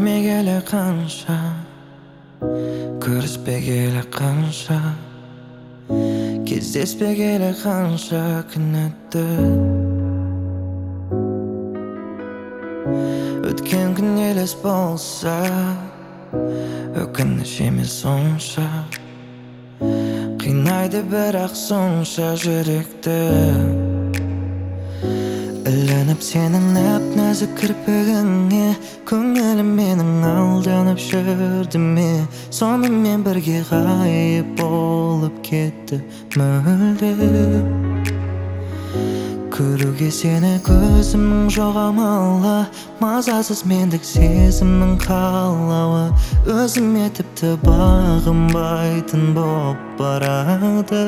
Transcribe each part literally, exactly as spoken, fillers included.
Көрмегелі қанша, көріспегелі қанша, кездеспегелі қанша күн өтті. Өткен күн елес болса, өкініш емес сонша, қинайды бірақ сонша жүректі. Ілініп сенің нәп-нәзік кірпігіңе, көңілім менің алданып жүрді ме? Сонымен бірге ғайып болып кетті мүлде. Көруге сені көзімнің жоғамалы, мазасыз мендік сезімнің қалауы, өзіме тіпті бағынбайтын боп барады.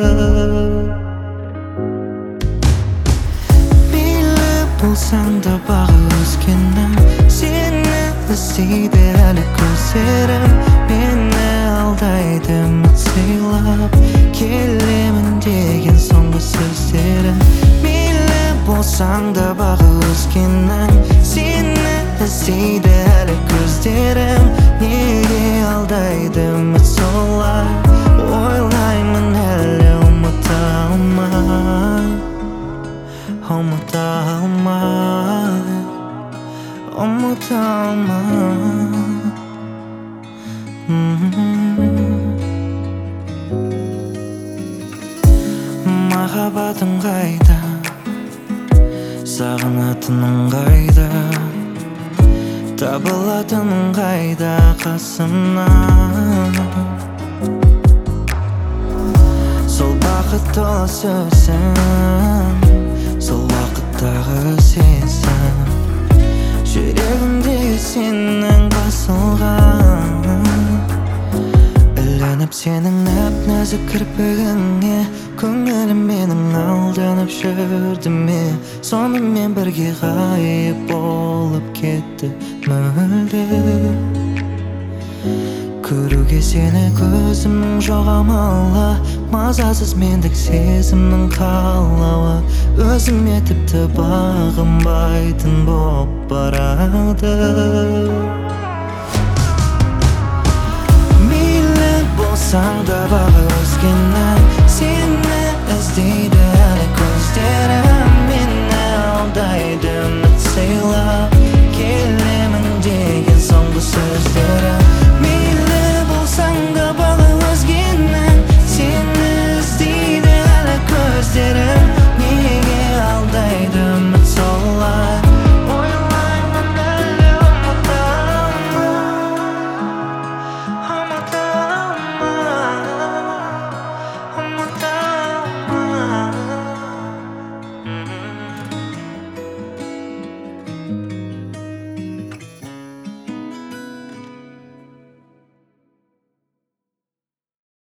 Болсаң да бағы өскенім, сені іздейді әлі көздерім. Мені алдайды үміт сыйлап, келемін деген соңғы сөздерім. Мейлі болсаң да бағы өскенім, сені іздейді әлі көздерім. Неге алдайды үміт солай, ойлаймын әлі ұмыта алмай, ұмыта алмай, ұмыта алмай. Махаббатым қайда, сағынатыным қайда, табылатыным қайда қасымнан. Сол бақыт толы сөзің, сол уақыттағы сезім, жүрегімдегі сенің басылған. Ілініп сенің нәп-нәзік кірпігіңе, көңілім менің алданып жүрді ме? Сонымен бірге ғайып болып кетті мүлде. Көруге сені көзімнің жоғамалы, мазасыз мендік сезімнің қалауы, өзіме тіпті бағынбайтын боп барады.